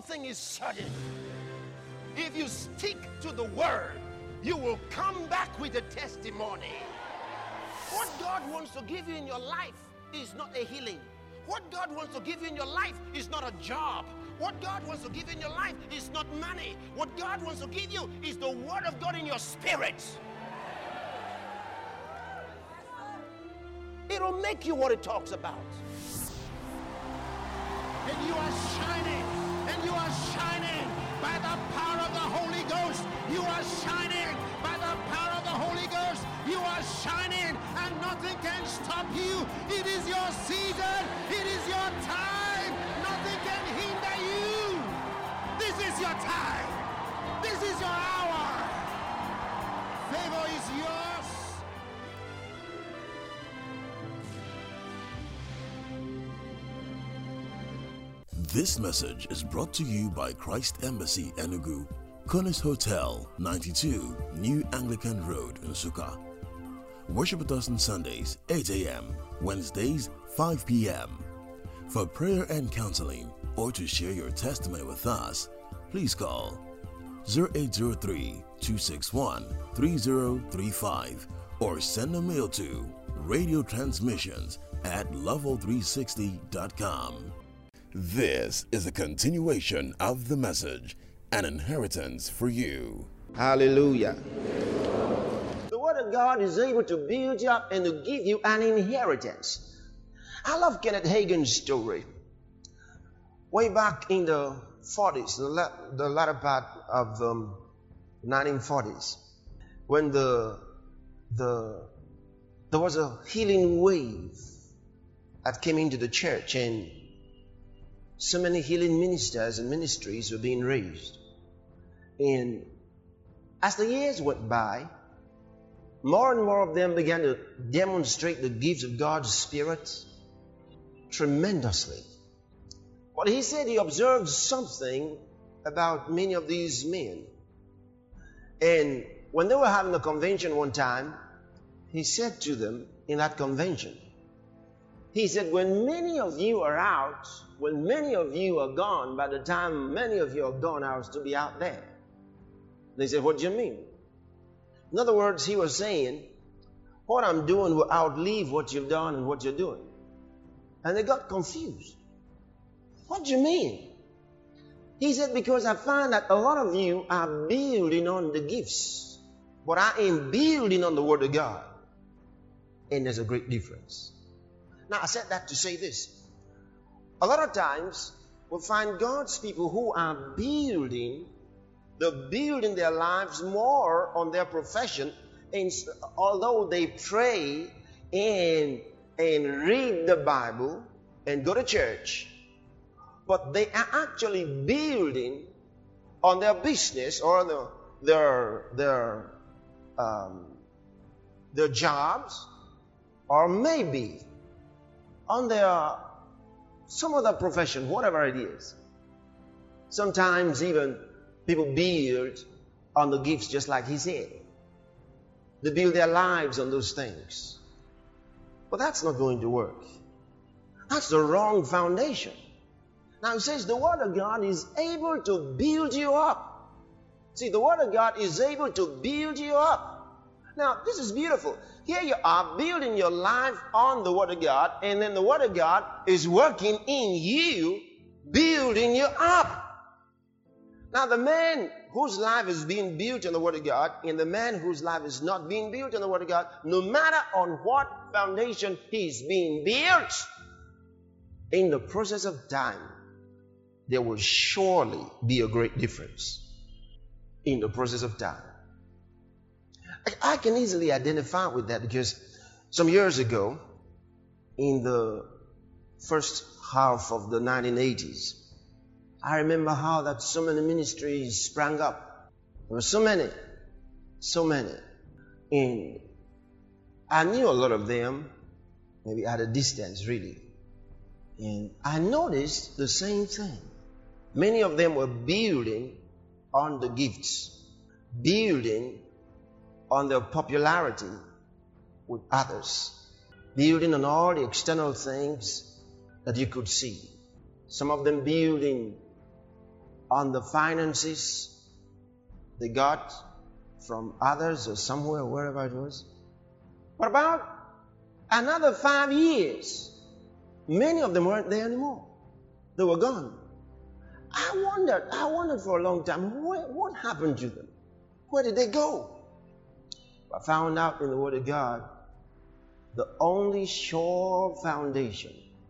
thing is certain. If you stick to the word, you will come back with a testimony. What God wants to give you in your life is not a healing. What God wants to give you in your life is not a job. What God wants to give you in your life is not money. What God wants to give you is the word of God in your spirit. It'll make you what it talks about. And you are shining. And you are shining by the power of the Holy Ghost. You are shining by the power of the Holy Ghost. You are shining and nothing can stop you. It is your season. It is your time. Nothing can hinder you. This is your time. This is your hour. Favor is yours. This message is brought to you by Christ Embassy Enugu, Konis Hotel, 92, New Anglican Road, Nsukka. Worship with us on Sundays, 8 a.m., Wednesdays, 5 p.m. For prayer and counseling or to share your testimony with us, please call 0803-261-3035 or send a mail to radiotransmissions@level360.com. This is a continuation of the message, an inheritance for you. Hallelujah. The word of God is able to build you up and to give you an inheritance. I love Kenneth Hagin's story. Way back in the 40s, the latter part of the 1940s, when there was a healing wave that came into the church, and so many healing ministers and ministries were being raised. And as the years went by, more and more of them began to demonstrate the gifts of God's Spirit tremendously. But he said he observed something about many of these men. And when they were having a convention one time, he said to them in that convention, he said, when many of you are out, when many of you are gone, by the time many of you are gone, I will still be out there. They said, what do you mean? In other words, he was saying, what I'm doing will outlive what you've done and what you're doing. And they got confused. What do you mean? He said, because I find that a lot of you are building on the gifts, but I am building on the Word of God. And there's a great difference. Now, I said that to say this. A lot of times, we find God's people who are building their lives more on their profession. And although they pray and read the Bible and go to church, but they are actually building on their business or their jobs, or maybe on some other profession, whatever it is. Sometimes even people build on the gifts, just like he said. They build their lives on those things. But that's not going to work. That's the wrong foundation. Now it says the Word of God is able to build you up. See, the Word of God is able to build you up. Now, this is beautiful. Here you are building your life on the Word of God, and then the Word of God is working in you, building you up. Now, the man whose life is being built on the Word of God and the man whose life is not being built on the Word of God, no matter on what foundation he's being built, in the process of time, there will surely be a great difference in the process of time. I can easily identify with that because some years ago, in the first half of the 1980s, I remember how that so many ministries sprang up. There were so many. And I knew a lot of them, maybe at a distance really. And I noticed the same thing. Many of them were building on the gifts, building on their popularity with others, building on all the external things that you could see. Some of them building on the finances they got from others or somewhere, wherever it was. But about another 5 years, many of them weren't there anymore. They were gone. I wondered for a long time, what happened to them? Where did they go? I found out in the Word of God, the only sure foundation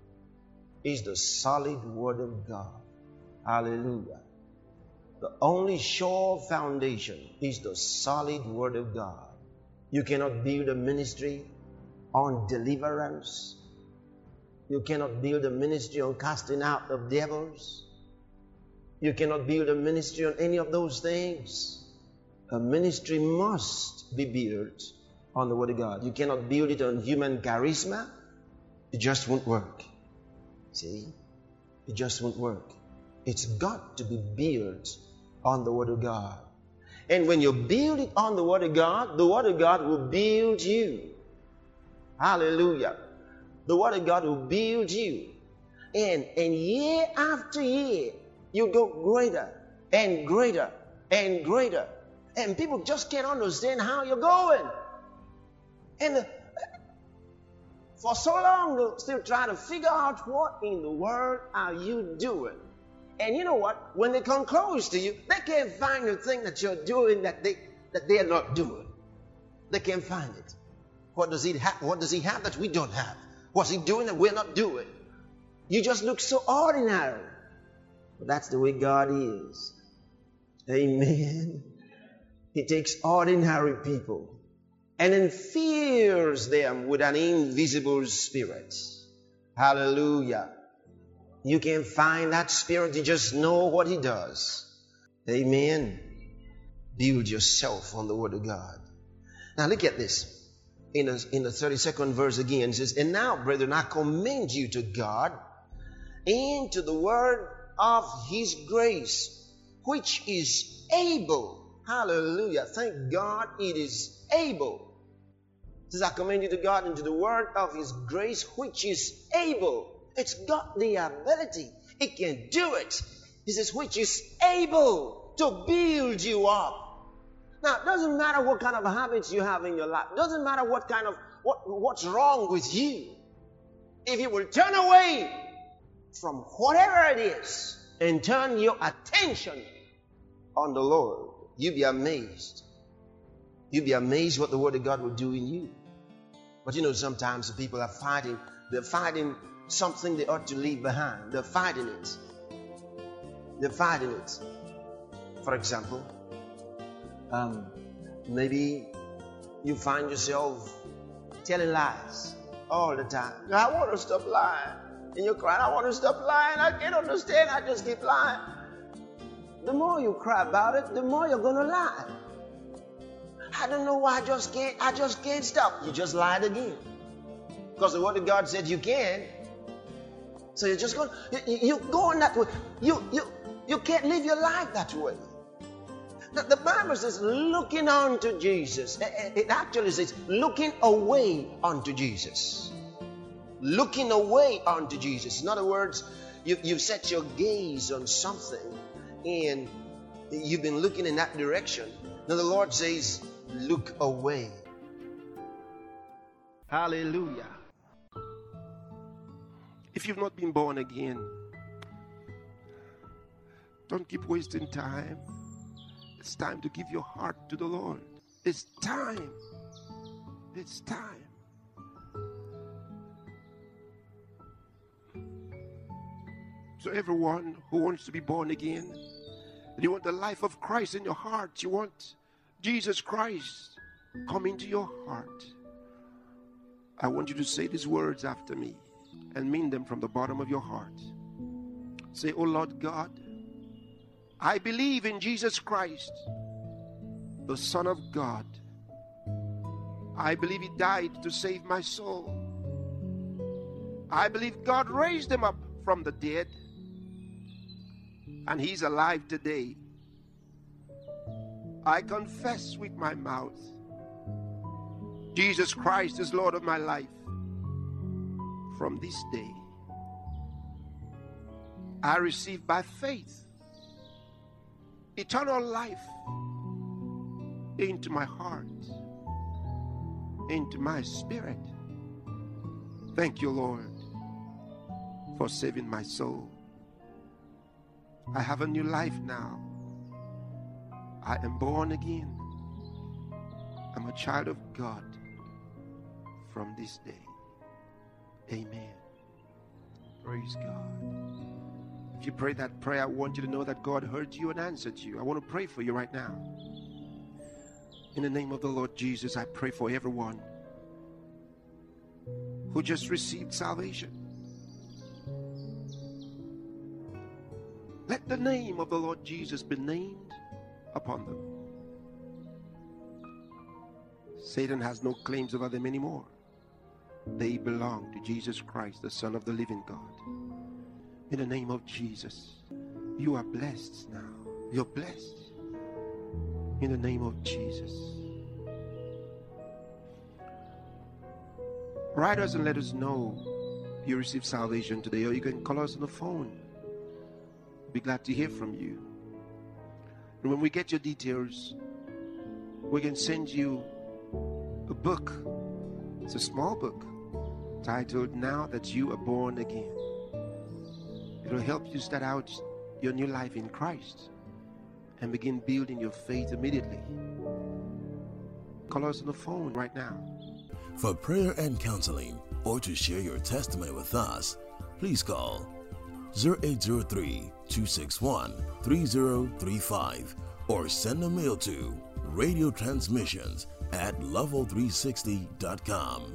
is the solid Word of God. Hallelujah. The only sure foundation is the solid Word of God. You cannot build a ministry on deliverance. You cannot build a ministry on casting out of devils. You cannot build a ministry on any of those things. A ministry must be built on the Word of God. You cannot build it on human charisma. It just won't work. See? It just won't work. It's got to be built on the Word of God. And when you build it on the Word of God will build you. Hallelujah. The Word of God will build you. And year after year, you go greater and greater and greater. And people just can't understand how you're going. And for so long, they'll still try to figure out what in the world are you doing. And you know what? When they come close to you, they can't find the thing that you're doing that they are not doing. They can't find it. What does he have? What does he have that we don't have? What's he doing that we're not doing? You just look so ordinary. But that's the way God is. Amen. He takes ordinary people and infills them with an invisible spirit. Hallelujah. You can find that spirit. You just know what he does. Amen. Build yourself on the Word of God. Now look at this. In the 32nd verse again, it says, "And now, brethren, I commend you to God and to the word of his grace, which is able." Hallelujah. Thank God it is able. It says, "I commend you to God and to the word of his grace, which is able." It's got the ability. It can do it. He says, which is able to build you up. Now, it doesn't matter what kind of habits you have in your life. It doesn't matter what's wrong with you. If you will turn away from whatever it is and turn your attention on the Lord, you'll be amazed. You'll be amazed what the Word of God will do in you. But you know, sometimes the people are fighting. They're fighting something they ought to leave behind. They're fighting it. They're fighting it. For example, maybe you find yourself telling lies all the time. I want to stop lying. And you're crying, I want to stop lying. I can't understand. I just keep lying. The more you cry about it, the more you're going to lie. I don't know why I just can't stop. You just lied again. Because the Word of God said you can. So you're just you're going that way. You can't live your life that way. Now, the Bible says looking unto Jesus. It actually says looking away unto Jesus. Looking away unto Jesus. In other words, you've set your gaze on something and you've been looking in that direction. Now the Lord says, look away. Hallelujah. If you've not been born again, don't keep wasting time. It's time to give your heart to the Lord. It's time. It's time. So everyone who wants to be born again, you want the life of Christ in your heart, you want Jesus Christ come into your heart, I want you to say these words after me and mean them from the bottom of your heart. Say, "Oh Lord God, I believe in Jesus Christ, the Son of God. I believe He died to save my soul. I believe God raised Him up from the dead, and He's alive today. I confess with my mouth, Jesus Christ is Lord of my life. From this day, I receive by faith eternal life into my heart, into my spirit. Thank you, Lord, for saving my soul. I have a new life now. I am born again. I'm a child of God from this day. Amen. Praise God. If you pray that prayer, I want you to know that God heard you and answered you. I want to pray for you right now. In the name of the Lord Jesus, I pray for everyone who just received salvation. Let the name of the Lord Jesus be named upon them. Satan has no claims over them anymore. They belong to Jesus Christ, the Son of the living God. In the name of Jesus, you are blessed now. You're blessed. In the name of Jesus. Write us and let us know you received salvation today, or you can call us on the phone. We'll be glad to hear from you. And when we get your details, we can send you a book. It's a small book titled Now That You Are Born Again. It'll help you start out your new life in Christ and begin building your faith immediately. Call us on the phone right now. For prayer and counseling, or to share your testimony with us, please call 0803-261-3035 or send a mail to radiotransmissions@level360.com.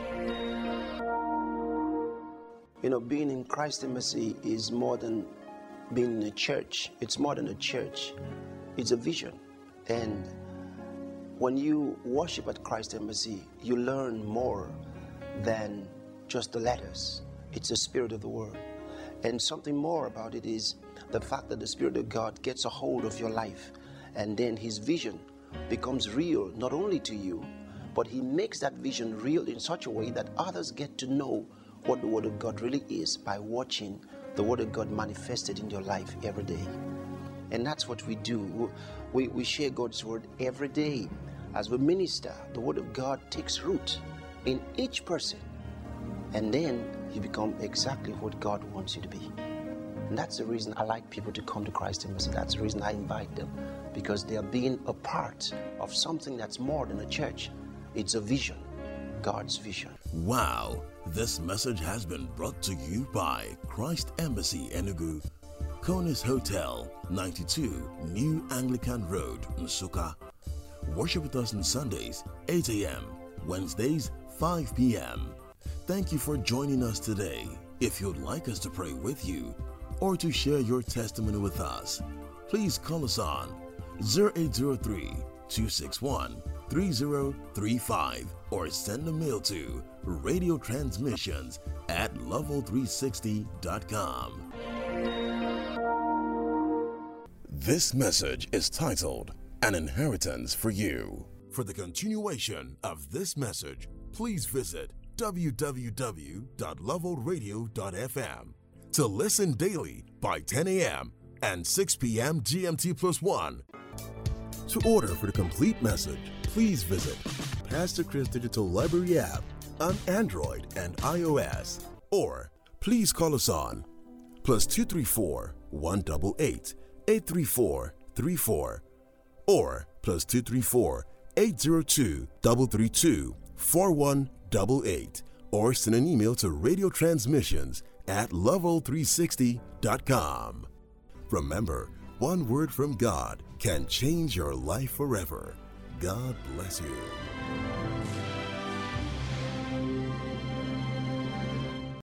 You know, being in Christ Embassy is more than being in a church. It's more than a church. It's a vision. And when you worship at Christ Embassy, you learn more than just the letters. It's the Spirit of the Word. And something more about it is the fact that the Spirit of God gets a hold of your life, and then His vision becomes real, not only to you, but He makes that vision real in such a way that others get to know what the Word of God really is by watching the Word of God manifested in your life every day. And that's what we do. We share God's Word every day. As we minister, the Word of God takes root in each person, and then you become exactly what God wants you to be. And that's the reason I like people to come to Christ Embassy. That's the reason I invite them, because they are being a part of something that's more than a church. It's a vision, God's vision. Wow, this message has been brought to you by Christ Embassy Enugu, Konis Hotel, 92 New Anglican Road, Nsukka. Worship with us on Sundays, 8 a.m., Wednesdays, 5 p.m. Thank you for joining us today. If you'd like us to pray with you or to share your testimony with us, please call us on 0803-261-3035 or send a mail to radiotransmissions@level360.com. This message is titled An Inheritance for You. For the continuation of this message, please visit www.levelradio.fm to listen daily by 10 a.m. and 6 p.m. GMT+1. To order for the complete message, please visit Pastor Chris Digital Library app on Android and iOS, or please call us on +234 188 834 34 or +234 802 332 4188, or send an email to radiotransmissions@level360.com. Remember, one word from God can change your life forever. God bless you.